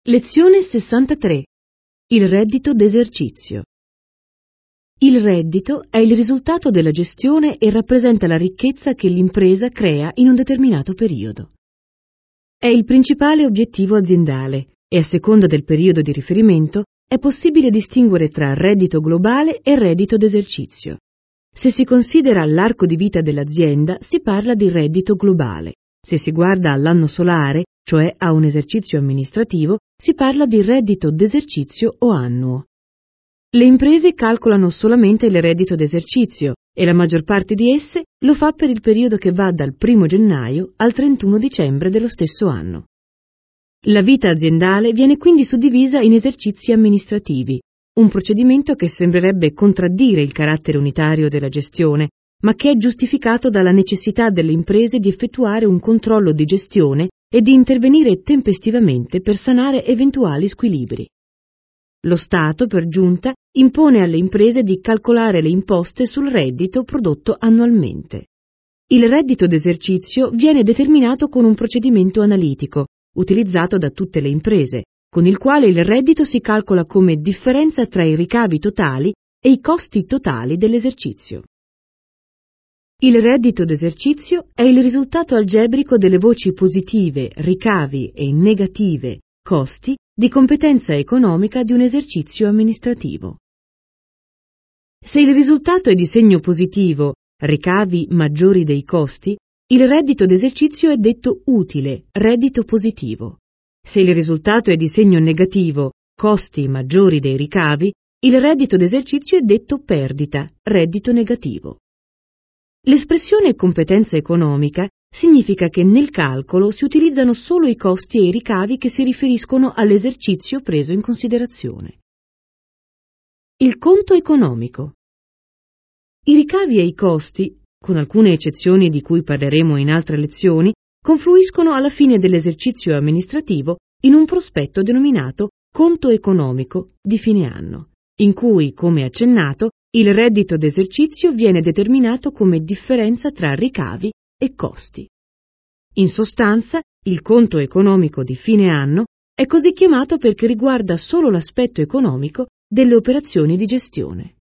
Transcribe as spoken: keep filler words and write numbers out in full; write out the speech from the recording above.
Lezione sessantatré. Il reddito d'esercizio. Il reddito è il risultato della gestione e rappresenta la ricchezza che l'impresa crea in un determinato periodo. È il principale obiettivo aziendale e, a seconda del periodo di riferimento, è possibile distinguere tra reddito globale e reddito d'esercizio. Se si considera l'arco di vita dell'azienda, si parla di reddito globale. Se si guarda all'anno solare, cioè a un esercizio amministrativo, si parla di reddito d'esercizio o annuo. Le imprese calcolano solamente il reddito d'esercizio e la maggior parte di esse lo fa per il periodo che va dal primo gennaio al trentuno dicembre dello stesso anno. La vita aziendale viene quindi suddivisa in esercizi amministrativi, un procedimento che sembrerebbe contraddire il carattere unitario della gestione, ma che è giustificato dalla necessità delle imprese di effettuare un controllo di gestione e di intervenire tempestivamente per sanare eventuali squilibri. Lo Stato, per giunta, impone alle imprese di calcolare le imposte sul reddito prodotto annualmente. Il reddito d'esercizio viene determinato con un procedimento analitico, utilizzato da tutte le imprese, con il quale il reddito si calcola come differenza tra i ricavi totali e i costi totali dell'esercizio. Il reddito d'esercizio è il risultato algebrico delle voci positive, ricavi, e negative, costi, di competenza economica di un esercizio amministrativo. Se il risultato è di segno positivo, ricavi maggiori dei costi, il reddito d'esercizio è detto utile, reddito positivo. Se il risultato è di segno negativo, costi maggiori dei ricavi, il reddito d'esercizio è detto perdita, reddito negativo. L'espressione competenza economica significa che nel calcolo si utilizzano solo i costi e i ricavi che si riferiscono all'esercizio preso in considerazione. Il conto economico. I ricavi e i costi, con alcune eccezioni di cui parleremo in altre lezioni, confluiscono alla fine dell'esercizio amministrativo in un prospetto denominato conto economico di fine anno, in cui, come accennato, il reddito d'esercizio viene determinato come differenza tra ricavi e costi. In sostanza, il conto economico di fine anno è così chiamato perché riguarda solo l'aspetto economico delle operazioni di gestione.